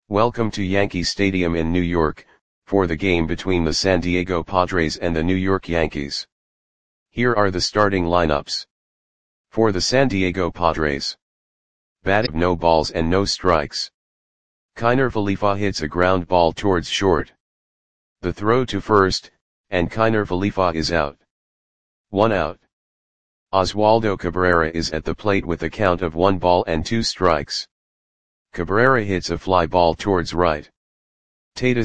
Welcome to Yankee Stadium in New York, for the game between the San Diego Padres and the New York Yankees. Here are the starting lineups. For the San Diego Padres. Bat no balls and no strikes. Kiner Falefa hits a ground ball towards short. The throw to first, and Kiner Falefa is out. 1 out. Oswaldo Cabrera is at the plate with a count of 1 ball and 2 strikes. Cabrera hits a fly ball towards right. Tatis